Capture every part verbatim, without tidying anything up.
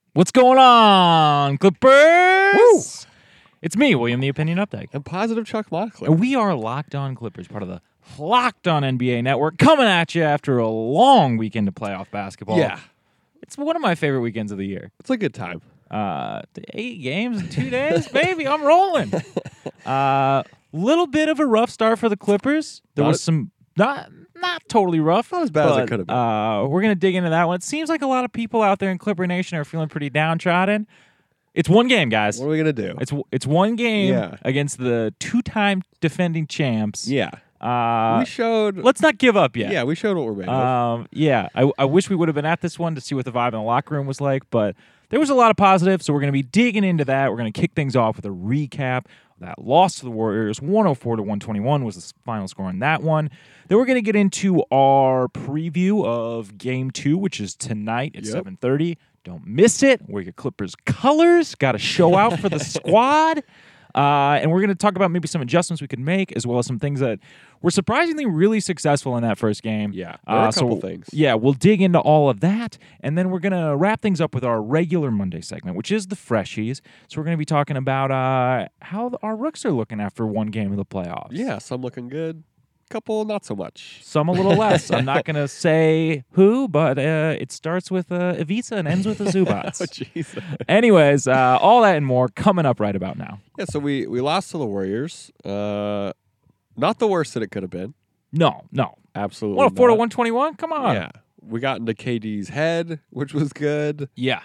What's going on, Clippers? Woo! It's me, William, the Opinion Update. And positive Chuck Moxley. And we are Locked On Clippers, part of the Locked On N B A Network, coming at you after a long weekend of playoff basketball. Yeah. It's one of my favorite weekends of the year. It's a good time. Uh, eight games in two days, baby, I'm rolling. Uh, little bit of a rough start for the Clippers. There Not was it- some not not totally rough. Not as bad as it but, could have been. Uh, we're gonna dig into that one. It seems like a lot of people out there in Clipper Nation are feeling pretty downtrodden. It's one game, guys. What are we going to do? It's it's one game Yeah. against the two-time defending champs. yeah. Uh, we showed. let's not give up yet. Yeah, we showed what we're made of. Um, yeah, I, I wish we would have been at this one to see what the vibe in the locker room was like, but there was a lot of positives, so we're going to be digging into that. We're going to kick things off with a recap of that loss to the Warriors. one oh four to one twenty-one was the final score on that one. Then we're going to get into our preview of Game two, which is tonight at Yep. seven thirty. Don't miss it. Wear your Clippers colors. Got to show out for the squad. Uh, and we're going to talk about maybe some adjustments we could make, as well as some things that were surprisingly really successul in that first game. Yeah, there were a Uh, so, couple things. Yeah, we'll dig into all of that, and then we're going to wrap things up with our regular Monday segment, which is the Freshies. So we're going to be talking about uh, how our Rooks are looking after one game of the playoffs. yeah, some looking good. Couple, not so much. Some a little less. I'm not going to say who, but uh, it starts with uh, Ivica and ends with the Zubats. Oh, jeez. Anyways, uh, all that and more coming up right about now. Yeah, so we, we lost to the Warriors. Uh, not the worst that it could have been. No, no. Absolutely What, a four to not. one twenty-one? Come on. Yeah. We got into K D's head, which was good. Yeah.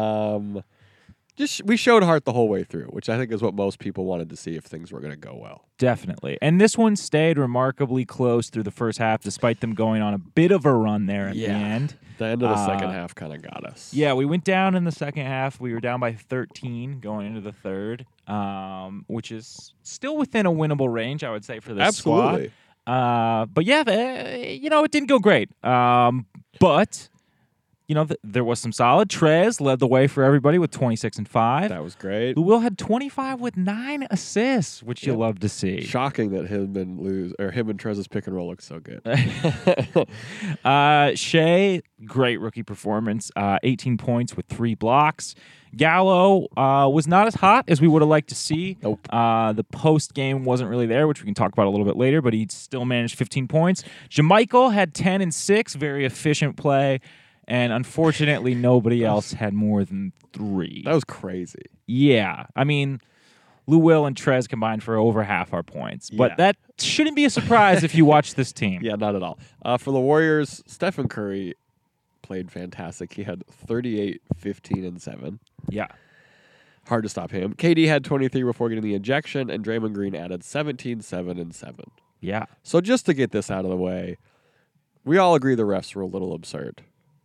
Um, just we showed heart the whole way through, which I think is what most people wanted to see if things were going to go well. Definitely. And this one stayed remarkably close through the first half, despite them going on a bit of a run there at Yeah. the end. The end of the second Uh, half kind of got us. Yeah, we went down in the second half. We were down by thirteen going into the third, um, which is still within a winnable range, I would say, for this Absolutely. squad. Uh, but yeah, the, you know, it didn't go great. Um, but, you know, th- there was some solid. Trez led the way for everybody with twenty-six and five. That was great. Lou Will had twenty-five with nine assists, which you Yep. love to see. Shocking that him and lose or him and Trez's pick and roll looks so good. uh, Shea, great rookie performance. Uh, eighteen points with three blocks. Gallo uh, was not as hot as we would have liked to see. Nope. Uh, the post game wasn't really there, which we can talk about a little bit later, but he still managed fifteen points. Jamichael had ten and six, very efficient play. And unfortunately, nobody else had more than three. That was crazy. Yeah. I mean, Lou Will and Trez combined for over half our points. But Yeah. that shouldn't be a surprise if you watch this team. Yeah, not at all. Uh, for the Warriors, Stephen Curry played fantastic. He had thirty-eight, fifteen, and seven. Yeah. Hard to stop him. K D had twenty-three before getting the injection, and Draymond Green added seventeen, seven, and seven. Yeah. So just to get this out of the way, we all agree the refs were a little absurd.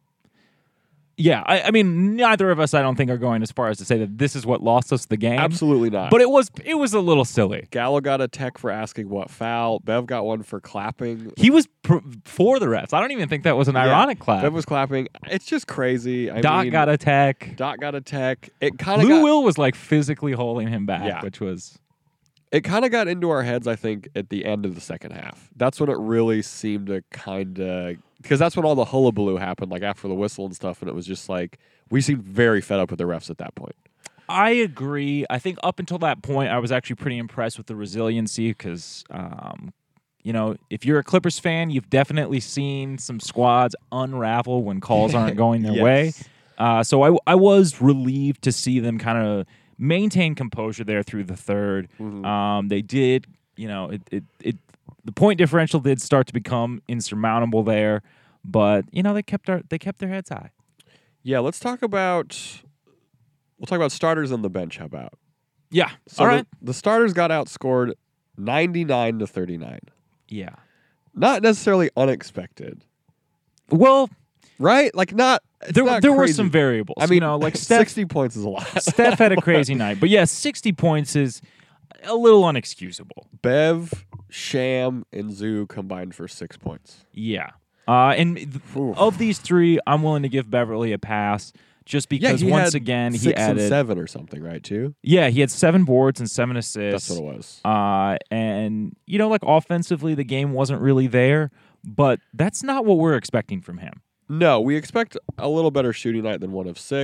Yeah, I, I mean, neither of us, I don't think, are going as far as to say that this is what lost us the game. Absolutely not. But it was it was a little silly. Gallo got a tech for asking what foul. Bev got one for clapping. He was pr- for the refs. I don't even think that was an Yeah, ironic clap. Bev was clapping. It's just crazy. I Doc mean, got a tech. Doc got a tech. It kind of Lou got, Will was like physically holding him back, Yeah. which was it kind of got into our heads, I think, at the end of the second half. That's when it really seemed to kind of, because that's when all the hullabaloo happened, like after the whistle and stuff, and it was just like, we seemed very fed up with the refs at that point. I agree. I think up until that point, I was actually pretty impressed with the resiliency because, um, you know, if you're a Clippers fan, you've definitely seen some squads unravel when calls aren't going their Yes. way. Uh, so I, I was relieved to see them kind of maintain composure there through the third. Mhm. Um, they did, you know, it, it, it the point differential did start to become insurmountable there, but you know they kept our, they kept their heads high. Yeah, let's talk about, we'll talk about starters on the bench, how about? Yeah. So All the, right. the starters got outscored ninety-nine to thirty-nine. Yeah. Not necessarily unexpected, Well, right? Like not, it's there not there were crazy. some variables. I mean, you know, like Steph, sixty points is a lot. Steph had a crazy night, but yeah, sixty points is a little unexcusable. Bev, Sham, and Zoo combined for six points. Yeah. Uh, and th- Oof. of these three, I'm willing to give Beverly a pass just because he once had again he six added and seven or something, right? Too. Yeah, he had seven boards and seven assists. That's what it was. Uh, and you know, like offensively, the game wasn't really there, but that's not what we're expecting from him. No, we expect a little better shooting night than one of six.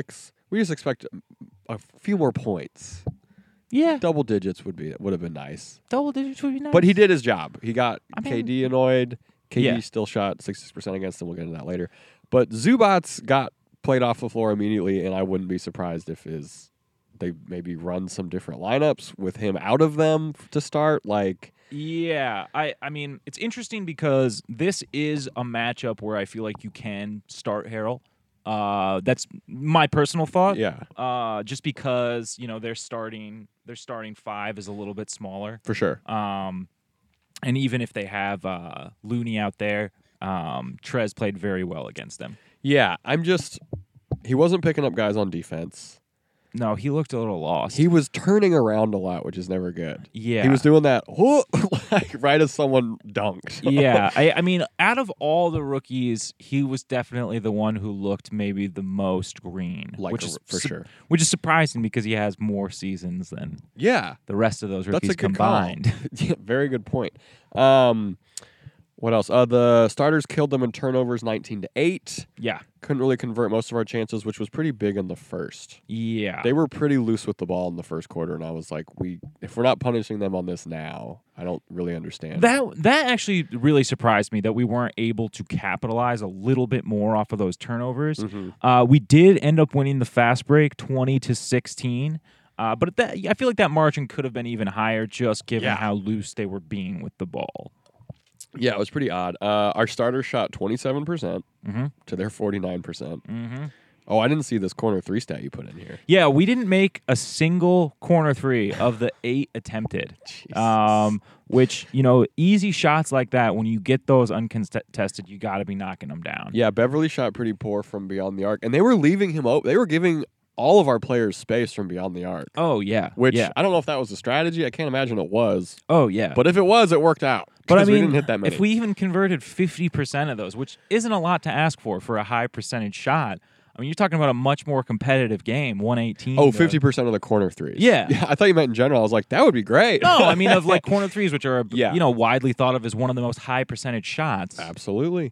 We just expect a few more points. Yeah, Double digits would be would have been nice. double digits would be nice. But he did his job. He got I mean- K D annoyed. K D Yeah. still shot sixty percent against him. We'll get into that later. But Zubats got played off the floor immediately, and I wouldn't be surprised if his they maybe run some different lineups with him out of them to start. Like, Yeah, I, I mean, it's interesting because this is a matchup where I feel like you can start Harrell. Uh, that's my personal thought. yeah, Uh, just because you know they're starting, their starting five is a little bit smaller. for sure. Um, and even if they have uh, Looney out there, um, Trez played very well against them. Yeah, I'm just he wasn't picking up guys on defense. No, he looked a little lost. He was turning around a lot, which is never good. yeah, He was doing that whoa, like right as someone dunked. yeah, I, I mean, out of all the rookies, he was definitely the one who looked maybe the most green, Like which a- is for su- sure. which is surprising because he has more seasons than Yeah, the rest of those that's rookies a good combined. call. Yeah, very good point. Um, what else? Uh, the starters killed them in turnovers, nineteen to eight. Yeah, Couldn't really convert most of our chances, which was pretty big in the first. yeah. They were pretty loose with the ball in the first quarter, and I was like, "We, if we're not punishing them on this now, I don't really understand." That that actually really surprised me that we weren't able to capitalize a little bit more off of those turnovers. Mhm. Uh, we did end up winning the fast break, twenty to sixteen. Uh, but that I feel like that margin could have been even higher, just given Yeah. how loose they were being with the ball. Yeah, it was pretty odd. Uh, our starters shot twenty-seven percent Mm-hmm. to their forty-nine percent. Mm-hmm. Oh, I didn't see this corner three stat you put in here. Yeah, we didn't make a single corner three of the eight attempted. Jesus. Um, which, you know, easy shots like that, when you get those uncontested, you got to be knocking them down. Yeah, Beverly shot pretty poor from beyond the arc, and they were leaving him open. They were giving all of our players space from beyond the arc, Oh, yeah. which yeah. I don't know if that was a strategy. I can't imagine it was, Oh, yeah. but if it was, it worked out. But I 'cause mean, we didn't hit that many. if we even converted fifty percent of those, which isn't a lot to ask for for a high percentage shot, I mean, you're talking about a much more competitive game, one eighteen. oh, to- fifty percent of the corner threes. Yeah. yeah. I thought you meant in general. I was like, that would be great. No, I mean, of like corner threes, which are, Yeah. you know, widely thought of as one of the most high percentage shots. Absolutely.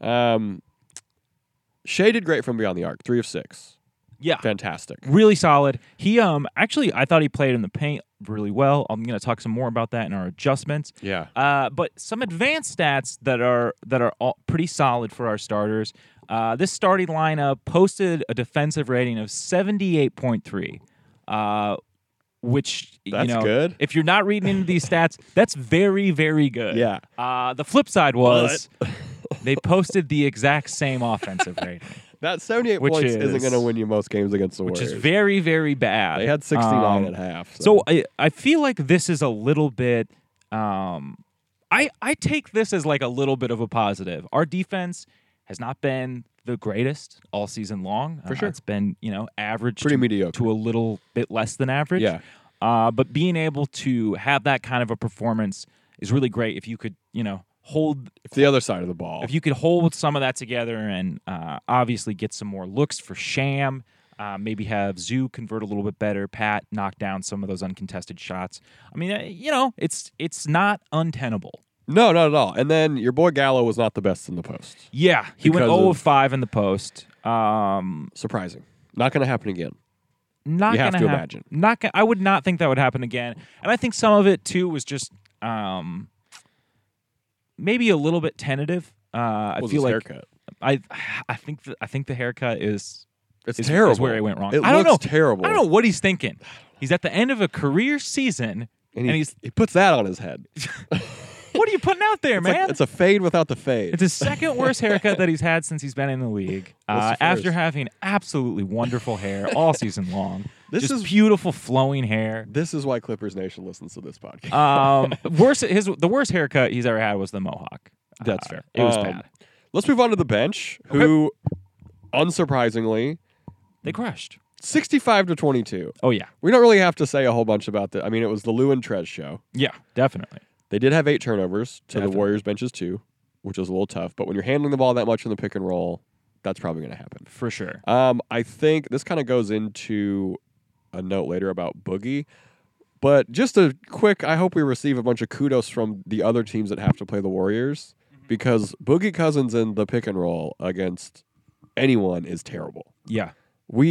Um, Shea did great from beyond the arc, three of six. Yeah. Fantastic. Really solid. He um actually I thought he played in the paint really well. I'm gonna talk some more about that in our adjustments. Yeah. Uh, but some advanced stats that are that are all pretty solid for our starters. Uh, this starting lineup posted a defensive rating of seventy-eight point three, uh, which That's you know, good. if you're not reading into these stats, that's very very good. Yeah. Uh, the flip side was they posted the exact same offensive rating, That seventy-eight Which points is- isn't going to win you most games against the which Warriors. is very very bad. They had sixty-nine Um, at half. So I, I feel like this is a little bit um I I take this as like a little bit of a positive. Our defense has not been the greatest all season long. For Uh, sure. It's been, you know, average pretty to, mediocre. to a little bit less than average. Yeah. Uh but being able to have that kind of a performance is really great if you could, you know, hold It's the other side of the ball. if you could hold some of that together and uh, obviously get some more looks for Sham, uh, maybe have Zoo convert a little bit better, Pat knock down some of those uncontested shots. I mean, uh, you know, it's it's not untenable. no, not at all. And then your boy Gallo was not the best in the post. Yeah, he went Because zero of- of five in the post. Um, Surprising. Not going to happen again. not You have gonna to hap- imagine. Not, go- I would not think that would happen again. And I think some of it too was just um, maybe a little bit tentative. Uh, I Was feel his like haircut. I I think the, I think the haircut is It's is, terrible. is where it went wrong. It I don't looks know. terrible. I don't know what he's thinking. He's at the end of a career season, And, and he, he's he puts that on his head. what are you putting out there, It's, like- man? it's a fade without the fade. It's his second worst haircut that he's had since he's been in the league. Uh, What's the after first? having absolutely wonderful hair all season long, This just is- beautiful flowing hair. This is why Clippers Nation listens to this podcast. Um, worst his the worst haircut he's ever had was the mohawk. That's Uh, fair. It was Um, bad. Let's move on to the bench, who, unsurprisingly, They crushed. sixty-five to twenty-two. Oh yeah, We don't really have to say a whole bunch about that. I mean, it was the Lou and Trez show. yeah, definitely. They did have eight turnovers to Definitely. the Warriors benches too, which was a little tough. But when you're handling the ball that much in the pick and roll, that's probably going to happen. For sure. Um, I think this kind of goes into a note later about Boogie. But just a quick, I hope we receive a bunch of kudos from the other teams that have to play the Warriors, because Boogie Cousins in the pick and roll against anyone is terrible. Yeah. We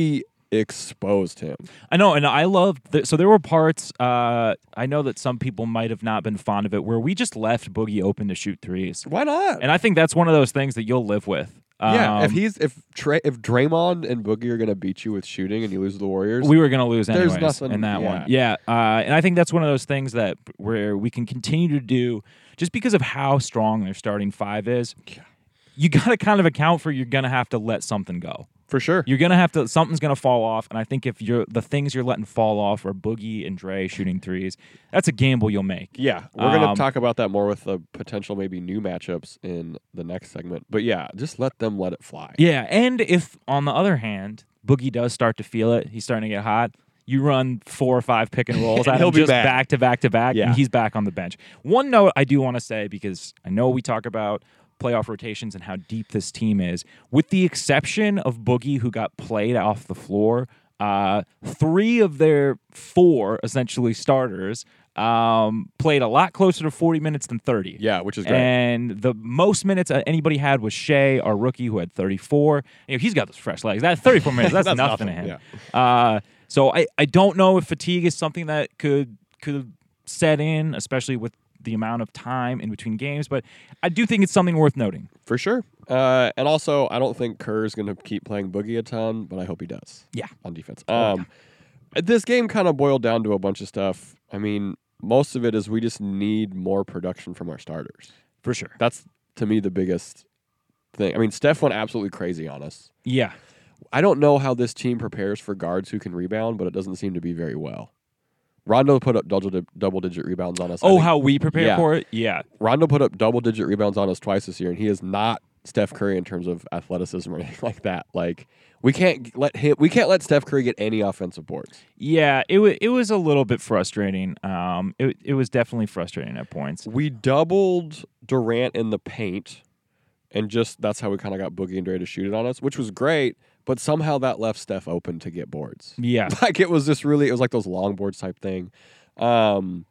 exposed him. I know, and I love th- so there were parts. Uh, I know that some people might have not been fond of it, where we just left Boogie open to shoot threes, Why not? and I think that's one of those things that you'll live with. yeah, if Um, he's if Tra- if Draymond and Boogie are gonna beat you with shooting and you lose to the Warriors, we were going to lose There's anyways nothing- in that yeah. one. Yeah, uh, and I think that's one of those things that where we can continue to do just because of how strong their starting five is. Yeah. You got to kind of account for you're going to have to let something go. for sure. You're gonna have to. Something's gonna fall off, and I think if you're the things you're letting fall off are Boogie and Dre shooting threes, that's a gamble you'll make. Yeah, we're gonna Um, talk about that more with the potential maybe new matchups in the next segment. But yeah, just let them let it fly. Yeah, and if on the other hand, Boogie does start to feel it, he's starting to get hot. You run four or five pick and rolls at He'll him be just back. back to back to back, Yeah. and he's back on the bench. One note I do want to say, because I know we talk about playoff rotations and how deep this team is, with the exception of Boogie, who got played off the floor, uh, three of their four essentially starters um, played a lot closer to forty minutes than thirty. Yeah, which is great. And the most minutes uh, anybody had was Shea, our rookie, who had thirty-four. You know, he's got those fresh legs. That thirty-four minutes, that's, That's nothing, nothing, to him. Uh, so I, I don't know if fatigue is something that could could set in, especially with the amount of time in between games. But I do think it's something worth noting. For sure. Uh, and also, I don't think Kerr's going to keep playing Boogie a ton, but I hope he does. Yeah. On defense. Oh, Um, This game kind of boiled down to a bunch of stuff. I mean, most of it is we just need more production from our starters. For sure. That's, to me, the biggest thing. I mean, Steph went absolutely crazy on us. Yeah. I don't know how this team prepares for guards who can rebound, but it doesn't seem to be very well. Rondo put up double double digit rebounds on us. I Oh, think. how we prepare Yeah. for it? Yeah. Rondo put up double digit rebounds on us twice this year, and he is not Steph Curry in terms of athleticism or anything like that. Like we can't let him, we can't let Steph Curry get any offensive boards. Yeah, it was it was a little bit frustrating. Um, it it was definitely frustrating at points. We doubled Durant in the paint, and just that's how we kind of got Boogie and Dre to shoot it on us, which was great. But somehow that left Steph open to get boards. Yeah. Like it was just really, it was like those long boards type thing. Um,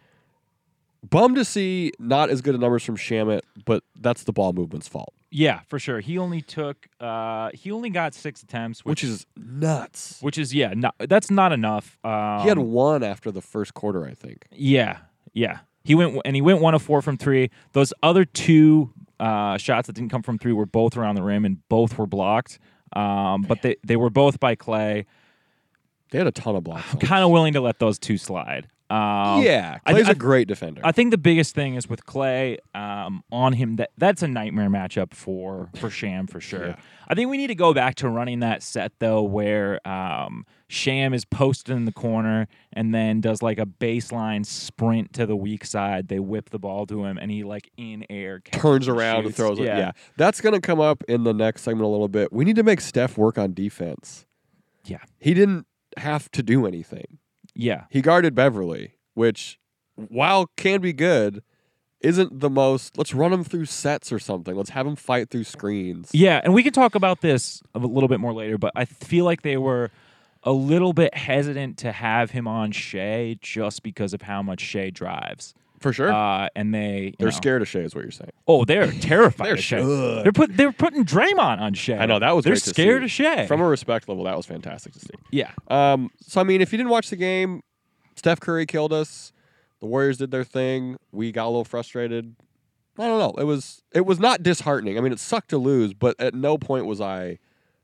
bummed to see not as good of numbers from Shamet, but that's the ball movement's fault, Yeah, for sure. He only took uh he only got six attempts, which which, is nuts. which is yeah, not, that's not enough. Um, He had one after the first quarter, I think. Yeah, yeah. He went and he went one of four from three. Those other two uh, shots that didn't come from three were both around the rim and both were blocked. Um, but they, they were both by Clay. They had a ton of blocks. I'm kind of willing to let those two slide. Um, yeah, I- Clay's I- a great defender. I think the biggest thing is with Clay um, on him. That that's a nightmare matchup for for Sham for sure. Yeah. I think we need to go back to running that set though, where um, Sham is posted in the corner and then does like a baseline sprint to the weak side. They whip the ball to him and he like in air catches Turns and around and shoots. throws it. Yeah. Yeah, that's going to come up in the next segment a little bit. We need to make Steph work on defense. Yeah. He didn't have to do anything. Yeah. He guarded Beverly, which, while can be good, isn't the most. Let's run him through sets or something. Let's have him fight through screens. Yeah, and we can talk about this a little bit more later, but I feel like they were a little bit hesitant to have him on Shea just because of how much Shea drives. For sure. Uh, and they you They're know, scared of Shea, is what you're saying. Oh, they're terrified They're of Shea. ugh. They're put they're putting Draymond on Shea. I know, that was They're great to scared see. of Shea. From a respect level, that was fantastic to see. yeah. Um, so, I mean, if you didn't watch the game, Steph Curry killed us. The Warriors did their thing. We got a little frustrated. I don't know. It was it was not disheartening. I mean, it sucked to lose, but at no point was I.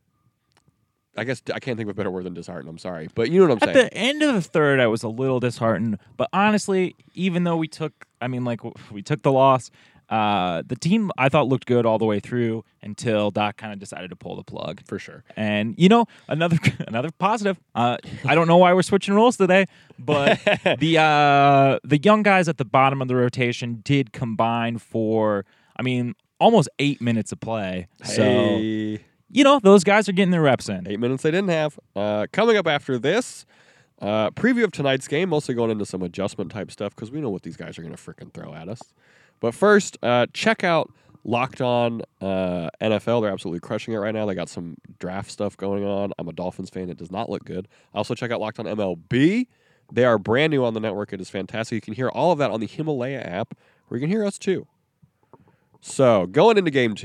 I guess I can't think of a better word than disheartened. I'm sorry, but you know what I'm At saying. the end of the third, I was a little disheartened. But honestly, even though we took, I mean, like w- we took the loss, uh, the team I thought looked good all the way through until Doc kind of decided to pull the plug. For sure. And you know, another another positive. Uh, I don't know why we're switching roles today, but the uh, the young guys at the bottom of the rotation did combine for, I mean, almost eight minutes of play. So Hey. you know, those guys are getting their reps in. Eight minutes they didn't have. Uh, coming up after this, uh, preview of tonight's game, mostly going into some adjustment type stuff because we know what these guys are going to freaking throw at us. But first, uh, check out Locked On uh, N F L. They're absolutely crushing it right now. They got some draft stuff going on. I'm a Dolphins fan. It does not look good. Also, check out Locked On M L B. They are brand new on the network. It is fantastic. You can hear all of that on the Himalaya app, where you can hear us too. So, going into game two,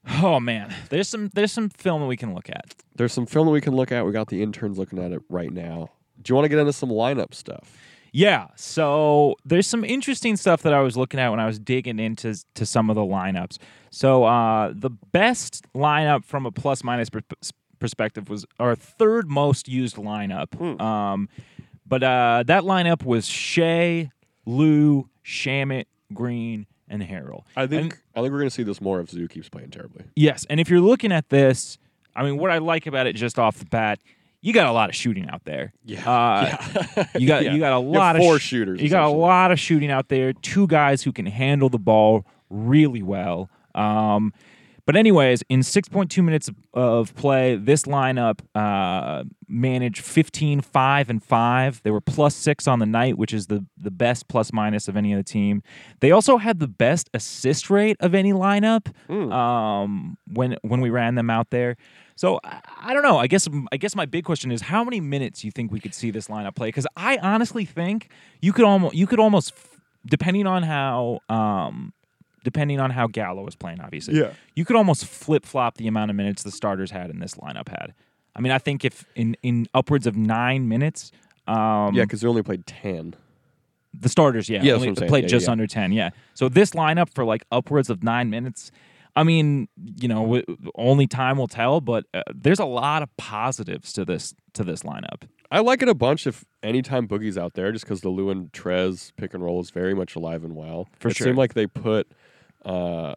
Oh man, there's some there's some film that we can look at. There's some film that we can look at. We got the interns looking at it right now. Do you want to get into some lineup stuff? Yeah, so there's some interesting stuff that I was looking at when I was digging into to some of the lineups. So uh, the best lineup from a plus minus per- perspective was our third most used lineup. Hmm. Um, but uh, that lineup was Shea, Lou, Shamit, Green, and Harrell. I think And- I think we're gonna see this more if Zoo keeps playing terribly. Yes, and if you're looking at this, I mean, what I like about it just off the bat, you got a lot of shooting out there. Yeah, Uh, yeah. You got Yeah. you got a You have lot of four sh- shooters. You got a essentially. lot of shooting out there. Two guys who can handle the ball really well. Um, but anyways, in six point two minutes of, of play, this lineup uh, managed fifteen, five, and five. They were plus six on the night, which is the, the best plus minus of any of the team. They also had the best assist rate of any lineup Mm. um, when when we ran them out there. So I, I don't know. I guess I guess my big question is how many minutes you think we could see this lineup play? Because I honestly think you could almost you could almost depending on how um, depending on how Gallo is playing, obviously, Yeah. you could almost flip flop the amount of minutes the starters had and this lineup had. I mean, I think if in in upwards of nine minutes, um, Yeah, because they only played ten. the starters, yeah, Yeah, that's only what I'm saying. played Yeah, just yeah. under ten, yeah. So this lineup for like upwards of nine minutes. I mean, you know, w- only time will tell, but uh, there's a lot of positives to this to this lineup. I like it a bunch if anytime Boogie's out there, just because the Lou and Trez pick and roll is very much alive and well. For it sure. seemed like they put uh,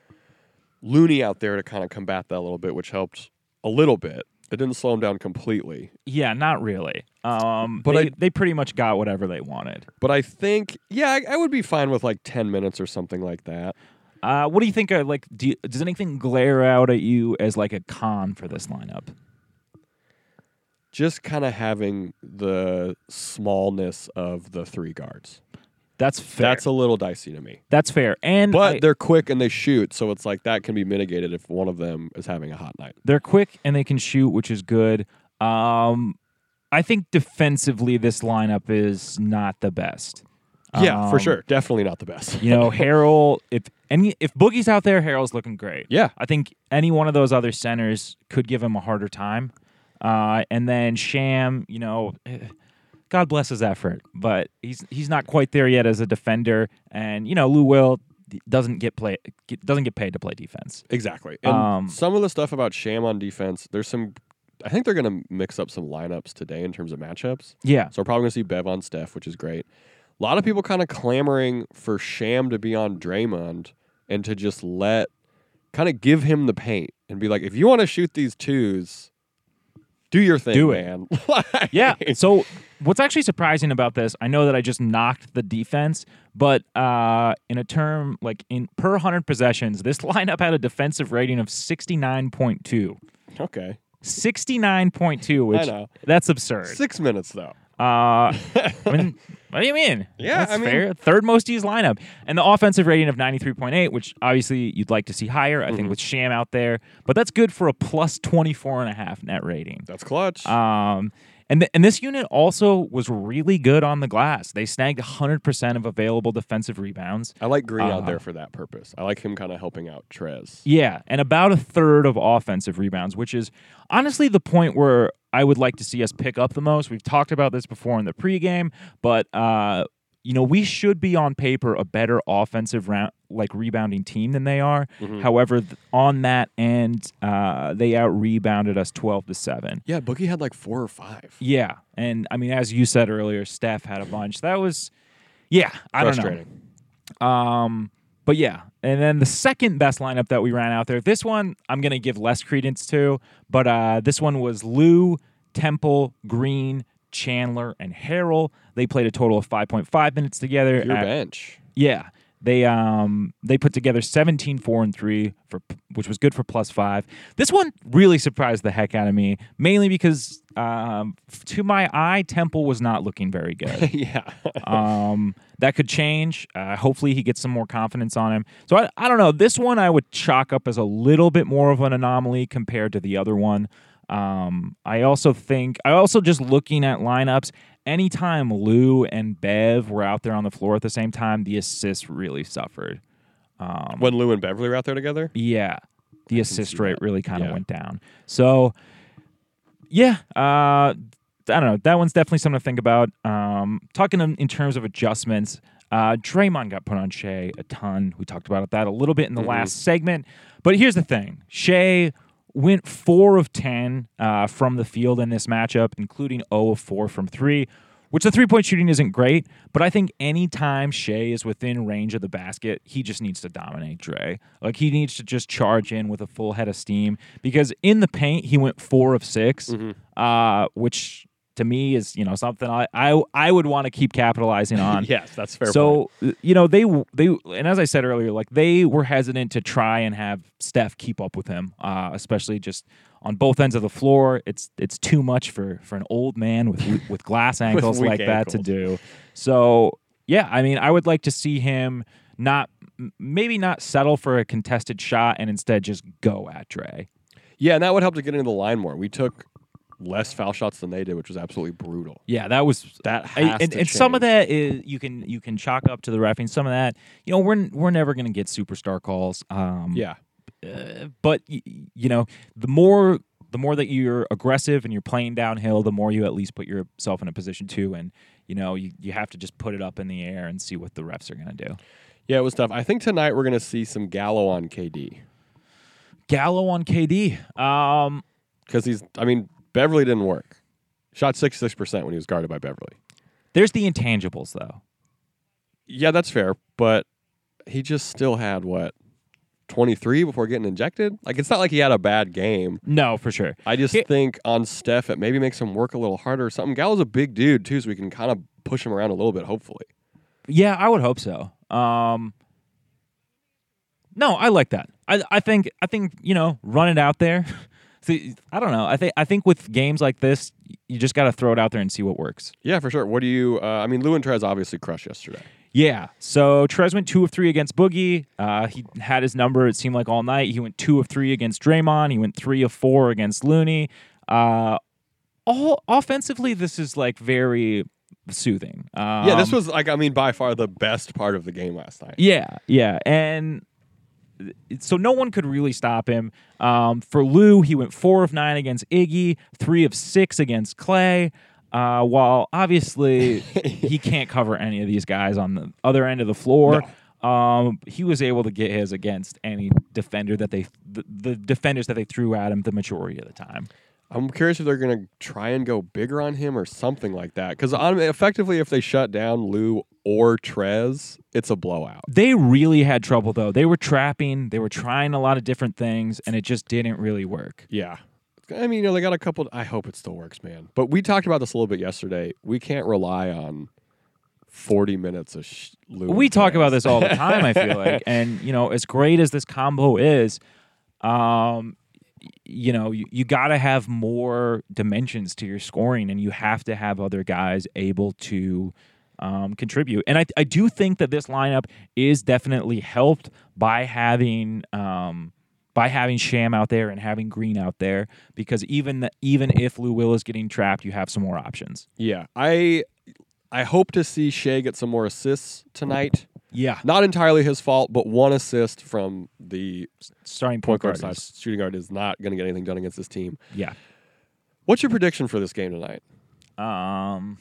Looney out there to kind of combat that a little bit, which helped a little bit. It didn't slow him down completely. Yeah, not really. Um, But they, I- they pretty much got whatever they wanted. But I think, yeah, I, I would be fine with like ten minutes or something like that. Uh, what do you think? Are, like, do you, does anything glare out at you as like a con for this lineup? Just kind of having the smallness of the three guards. That's fair. That's a little dicey to me. That's fair. And But I- they're quick and they shoot, so it's like that can be mitigated if one of them is having a hot night. they're quick and they can shoot, which is good. Um, I think defensively, this lineup is not the best. Yeah, for Um, sure. Definitely not the best. You know, Harrell. If any, if Boogie's out there, Harrell's looking great. Yeah. I think any one of those other centers could give him a harder time. Uh, and then Sham, you know, eh, God bless his effort, but he's he's not quite there yet as a defender. And you know, Lou Will doesn't get play get, doesn't get paid to play defense. Exactly. And Um, some of the stuff about Sham on defense, there's some. I think they're going to mix up some lineups today in terms of matchups. Yeah, So we're probably going to see Bev on Steph, which is great. A lot of people kind of clamoring for Sham to be on Draymond and to just let, kind of give him the paint and be like, if you want to shoot these twos, do your thing, Do it. man. yeah. So what's actually surprising about this? I know that I just knocked the defense, but uh, in a term like in per one hundred possessions, this lineup had a defensive rating of sixty-nine point two. Okay. sixty-nine point two, which know. that's absurd. Six minutes, though. Uh, I mean, what do you mean? Yeah, That's I mean- fair. Third most used lineup, and the offensive rating of ninety-three point eight, which obviously you'd like to see higher. I Mm-hmm. think with Sham out there, but that's good for a plus twenty-four and a half net rating. That's clutch. Um, and th- and this unit also was really good on the glass. They snagged one hundred percent of available defensive rebounds. I like Green out uh, there for that purpose. I like him kind of helping out Trez. Yeah, and about a third of offensive rebounds, which is honestly the point where I would like to see us pick up the most. We've talked about this before in the pregame, but uh, you know, we should be on paper a better offensive round, like rebounding team than they are. Mm-hmm. However, th- on that end, uh, they out rebounded us twelve to seven. Yeah, Boogie had like four or five. Yeah, and I mean, as you said earlier, Steph had a bunch. That was, yeah, I don't know. Frustrating. Um, but yeah, and then the second best lineup that we ran out there, this one I'm going to give less credence to, but uh, this one was Lou, Temple, Green, Chandler, and Harrell. They played a total of five point five minutes together. Your at- bench. yeah. They um they put together seventeen, four, and three for which was good for plus five. This one really surprised the heck out of me, mainly because um to my eye, Temple was not looking very good. yeah. um, that could change. Uh, hopefully, he gets some more confidence on him. So I, I don't know. This one I would chalk up as a little bit more of an anomaly compared to the other one. Um, I also think I also just looking at lineups. Anytime Lou and Bev were out there on the floor at the same time, the assists really suffered. Um, When Lou and Beverly were out there together? yeah. the I can assist see rate that. really kind of Yeah. went down. So, yeah, uh, I don't know. That one's definitely something to think about. Um, talking in, in terms of adjustments, uh, Draymond got put on Shea a ton. We talked about that a little bit in the Mhm. last segment. But here's the thing. Shea went four of ten uh, from the field in this matchup, including zero of four from three, which the three-point shooting isn't great, but I think anytime Shea is within range of the basket, he just needs to dominate Dre. Like, he needs to just charge in with a full head of steam, because in the paint, he went four of six, Mhm. uh, which to me is, you know, something I I, I would want to keep capitalizing on. Yes, that's fair. point. So, you know, they they and as I said earlier, like, they were hesitant to try and have Steph keep up with him, uh, especially just on both ends of the floor. It's it's too much for for an old man with with glass ankles weak like that to ankles. do. So, yeah, I mean, I would like to see him not m- maybe not settle for a contested shot and instead just go at Dre. Yeah, and that would help to get into the line more. We took less foul shots than they did, which was absolutely brutal. Yeah, that was That I- has and, to and some of change. that is you can you can chalk up to the reffing. Some of that, you know, we're we're never going to get superstar calls. Um, Yeah. uh, but y- you know, the more the more that you're aggressive and you're playing downhill, the more you at least put yourself in a position to, and you know, you, you have to just put it up in the air and see what the refs are going to do. Yeah, it was tough. I think tonight we're going to see some Gallo on K D. Gallo on K D. Um, Because he's, I mean, Beverly didn't work. Shot sixty-six percent when he was guarded by Beverly. there's the intangibles though. Yeah, that's fair. But he just still had, what, twenty-three before getting injected? Like, it's not like he had a bad game. No, for sure. I just He- think on Steph, it maybe makes him work a little harder or something. Gallo's a big dude, too, so we can kind of push him around a little bit, hopefully. Yeah, I would hope so. Um, no, I like that. I I think I think you know, run it out there. See, I don't know. I think I think with games like this, you just got to throw it out there and see what works. Yeah, for sure. What do you, uh, I mean, Lou and Trez obviously crushed yesterday. Yeah. So Trez went two of three against Boogie. Uh, he had his number. It seemed like all night. He went two of three against Draymond. He went three of four against Looney. Uh, all offensively, this is like very soothing. Um, Yeah, this was like, I mean, by far the best part of the game last night. Yeah, yeah, and so no one could really stop him. Um, for Lou, he went four of nine against Iggy, three of six against Clay. Uh, while obviously he can't cover any of these guys on the other end of the floor, um, he was able to get his against any defender that they, the, the defenders that they threw at him the majority of the time. I'm curious if they're going to try and go bigger on him or something like that. Because effectively, if they shut down Lou or Trez, it's a blowout. They really had trouble though. They were trapping, they were trying a lot of different things, and it just didn't really work. Yeah. I mean, you know, they got a couple. I hope it still works, man. But we talked about this a little bit yesterday. We can't rely on forty minutes of sh- Lou. We and talk Trez. about this all the time, I feel like. And, you know, as great as this combo is, um, y- you know, you, you got to have more dimensions to your scoring, and you have to have other guys able to um, contribute. And I, I do think that this lineup is definitely helped by having um, by having Sham out there and having Green out there, because even the, even if Lou Will is getting trapped, you have some more options. Yeah, I I hope to see Shea get some more assists tonight. Yeah. Not entirely his fault, but one assist from the Starting point point guard guard. slash is- shooting guard is not going to get anything done against this team. Yeah. What's your prediction for this game tonight? Um,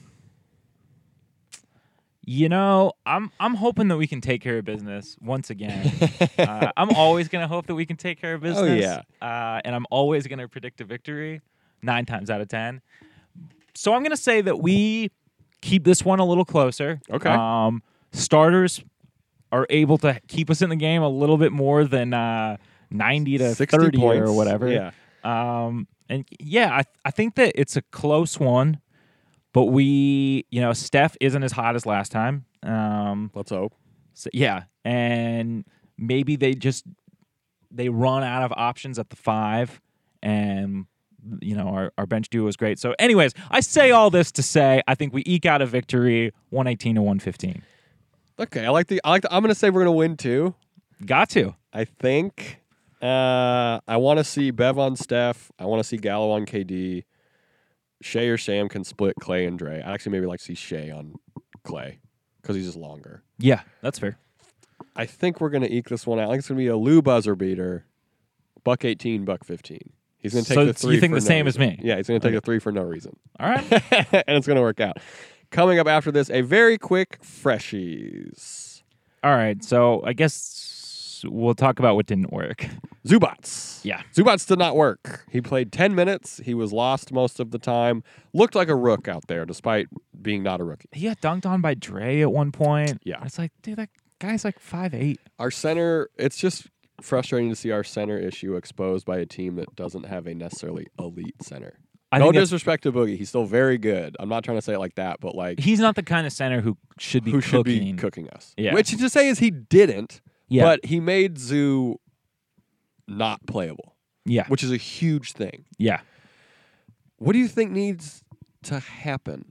you know, I'm I'm hoping that we can take care of business once again. uh, I'm always gonna hope that we can take care of business. Oh, yeah. Uh, and I'm always gonna predict a victory nine times out of ten. So I'm gonna say that we keep this one a little closer. Okay. Um, starters are able to keep us in the game a little bit more than uh, ninety to sixty thirty points or whatever. Yeah. Um, and yeah, I I think that it's a close one, but we, you know, Steph isn't as hot as last time. Um, Let's hope. so, yeah, and maybe they just they run out of options at the five, and you know our, our bench duo is great. So, anyways, I say all this to say I think we eke out a victory, one eighteen to one fifteen. Okay, I like the. I like. The, I'm going to say we're going to win too. Got to. I think. Uh, I want to see Bev on Steph. I want to see Gallo on K D. Shea or Sham can split Clay and Dre. I actually maybe like to see Shea on Clay because he's just longer. Yeah, that's fair. I think we're going to eke this one out. I think it's going to be a Lou buzzer beater, buck eighteen, buck fifteen. He's going to take So the three. you think for the no same as reason. me? Yeah, he's going to take Okay. the three for no reason. All right. And it's going to work out. Coming up after this, a very quick Freshies. All right. So I guess we'll talk about what didn't work. Zubats. Yeah. Zubats did not work. He played ten minutes. He was lost most of the time. Looked like a rook out there, despite being not a rookie. He got dunked on by Dre at one point. Yeah. It's like, dude, that guy's like five eight. Our center, it's just frustrating to see our center issue exposed by a team that doesn't have a necessarily elite center. I No think that's- disrespect to Boogie. He's still very good. I'm not trying to say it like that, but like he's not the kind of center who should be who should cooking. be cooking us. Yeah. Which to say is he didn't, Yeah. but he made Zoo not playable, Yeah. which is a huge thing. Yeah. What do you think needs to happen?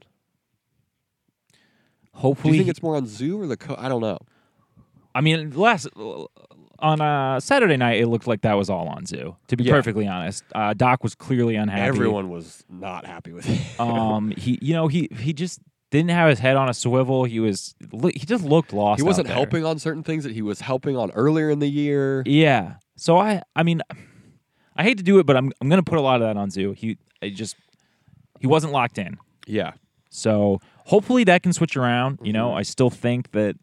Do Hopefully, you think it's more on Zoo or the co- I don't know. I mean, last on uh, Saturday night, it looked like that was all on Zoo. To be Yeah. perfectly honest, uh, Doc was clearly unhappy. Everyone was not happy with it. um, he, you know, he he just didn't have his head on a swivel. He was, he just looked lost. He wasn't out there. helping on certain things that he was helping on earlier in the year. Yeah. So I, I mean, I hate to do it, but I'm I'm gonna put a lot of that on Zoo. He, I just, he wasn't locked in. Yeah. So hopefully that can switch around. You know, Mhm. I still think that,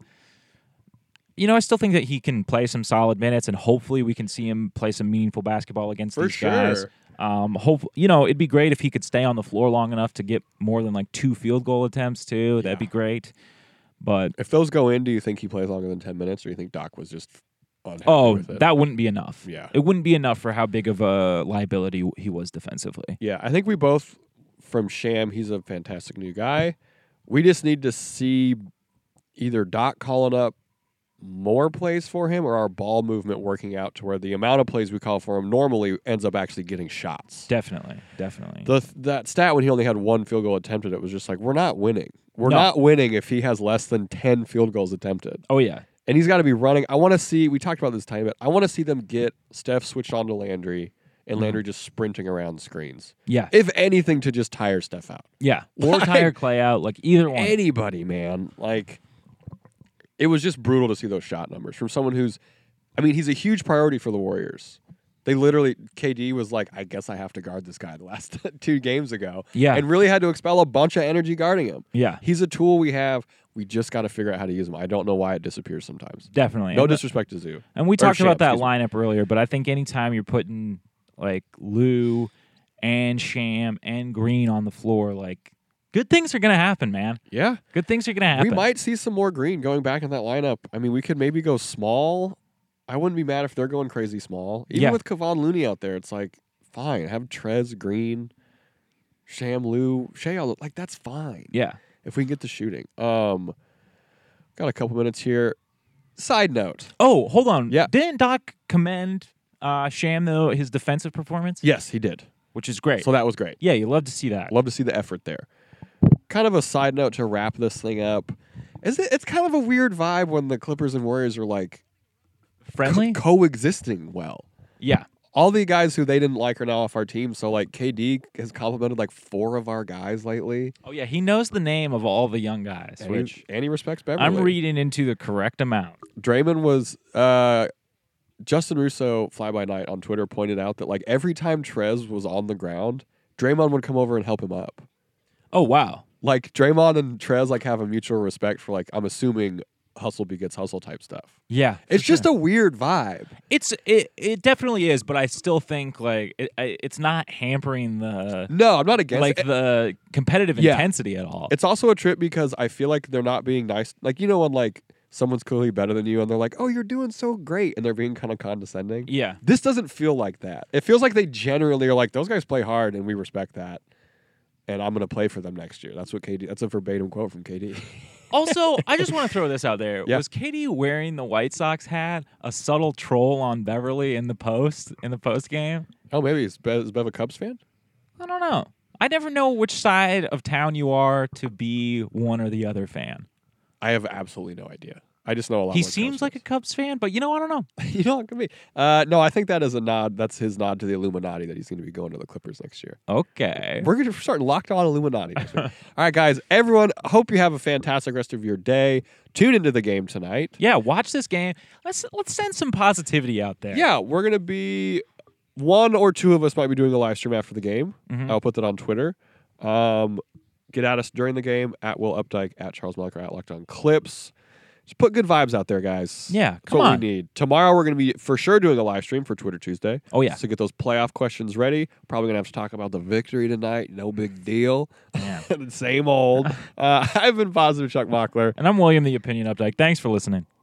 you know, I still think that he can play some solid minutes, and hopefully we can see him play some meaningful basketball against For these guys. sure. Um, hope you know it'd be great if he could stay on the floor long enough to get more than like two field goal attempts too. That'd be Yeah. great. But If those go in, do you think he plays longer than ten minutes, or do you think Doc was just unhappy oh, with it? that wouldn't be enough. Yeah. It wouldn't be enough for how big of a liability he was defensively. Yeah, I think we both, from Sham, he's a fantastic new guy. We just need to see either Doc calling up more plays for him or our ball movement working out to where the amount of plays we call for him normally ends up actually getting shots. Definitely, definitely. The that stat when he only had one field goal attempted, it was just like, we're not winning. We're No. not winning if he has less than ten field goals attempted. oh yeah, And he's got to be running. I want to see, we talked about this tiny bit. I want to see them get Steph switched on to Landry and Mhm. Landry just sprinting around screens. yeah, If anything, to just tire Steph out. yeah. Or Like, tire Clay out, like either one. Anybody, man. Like, it was just brutal to see those shot numbers from someone who's, I mean, he's a huge priority for the Warriors. They literally, K D was like, I guess I have to guard this guy the last two games ago. Yeah. And really had to expel a bunch of energy guarding him. Yeah, He's a tool we have. We just got to figure out how to use him. I don't know why it disappears sometimes. definitely. No And- disrespect to Zoo. And we Or talked Sham, about that excuse me. lineup earlier, but I think anytime you're putting like Lou and Sham and Green on the floor, like good things are gonna happen, man. Yeah. Good things are gonna happen. We might see some more Green going back in that lineup. I mean, we could maybe go small. I wouldn't be mad if they're going crazy small. Even Yeah. with Kevon Looney out there, it's like, fine. Have Trez, Green, Sham, Lou, Shea, all- like, that's fine. Yeah. If we can get the shooting. Um, got a couple minutes here. Side note. Oh, hold on. Yeah. Didn't Doc commend uh, Sham though his defensive performance? Yes, he did. Which is great. So that was great. yeah, you love to see that. Love to see the effort there. Kind of a side note to wrap this thing up. Is it, it's kind of a weird vibe when the Clippers and Warriors are like Friendly? co- coexisting well. yeah. All the guys who they didn't like are now off our team. So like K D has complimented like four of our guys lately. Oh yeah, he knows the name of all the young guys, And which he, and he respects Beverly. I'm reading into the correct amount. Draymond was uh, Justin Russo, fly by night on Twitter, pointed out that like every time Trez was on the ground, Draymond would come over and help him up. Oh wow. Like Draymond and Trez like have a mutual respect for like I'm assuming hustle begets hustle type stuff. Yeah. It's just a weird vibe. It's it it definitely is, but I still think like it, I- it's not hampering the No, I'm not against like it. the competitive Yeah. intensity at all. It's also a trip because I feel like they're not being nice. Like, you know, when like someone's clearly better than you and they're like, oh, you're doing so great. And they're being kind of condescending. yeah. This doesn't feel like that. It feels like they generally are like, those guys play hard and we respect that. And I'm going to play for them next year. That's what K D, that's a verbatim quote from K D. Also, I just want to throw this out there. Yeah. Was K D wearing the White Sox hat a subtle troll on Beverly in the post in the post game? oh, maybe is Bev, is Bev a Cubs fan? I don't know. I never know which side of town you are to be one or the other fan. I have absolutely no idea. I just know a lot. He more seems Cubs like a Cubs fan, but you know, I don't know. fans. you know, it could be. Uh, no, I think that is a nod. That's his nod to the Illuminati that he's going to be going to the Clippers next year. Okay. We're going to start locked on Illuminati. next week. All right, guys. Everyone, hope you have a fantastic rest of your day. Tune into the game tonight. Yeah, watch this game. Let's let's send some positivity out there. Yeah, we're going to be one or two of us might be doing a live stream after the game. Mhm. I'll put that on Twitter. Um, get at us during the game at Will Updike, at Charles Melker, at Locked On Clips. Just put good vibes out there, guys. Yeah, That's come what on. we need. Tomorrow we're going to be for sure doing a live stream for Twitter Tuesday. Oh, yeah. So get those playoff questions ready. Probably going to have to talk about the victory tonight. No big deal. Yeah. Same old. uh, I've been Positive Chuck Mockler. And I'm William, the Opinion Updike. Thanks for listening.